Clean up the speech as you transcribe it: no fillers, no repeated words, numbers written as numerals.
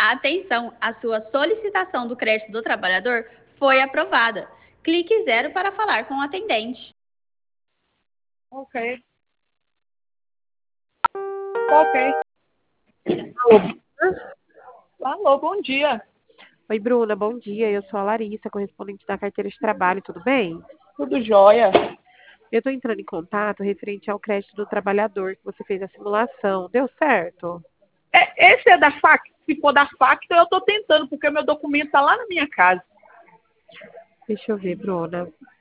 Atenção, a sua solicitação do crédito do trabalhador foi aprovada. Clique 0 para falar com o atendente. Ok. Ok. Alô, bom dia. Oi, Bruna, bom dia. Eu sou a Larissa, correspondente da carteira de trabalho, tudo bem? Tudo jóia? Eu estou entrando em contato referente ao crédito do trabalhador que você fez a simulação. Deu certo? Esse é da FAC? Se for da FAC, então eu estou tentando, porque o meu documento está lá na minha casa. Deixa eu ver, Bruna.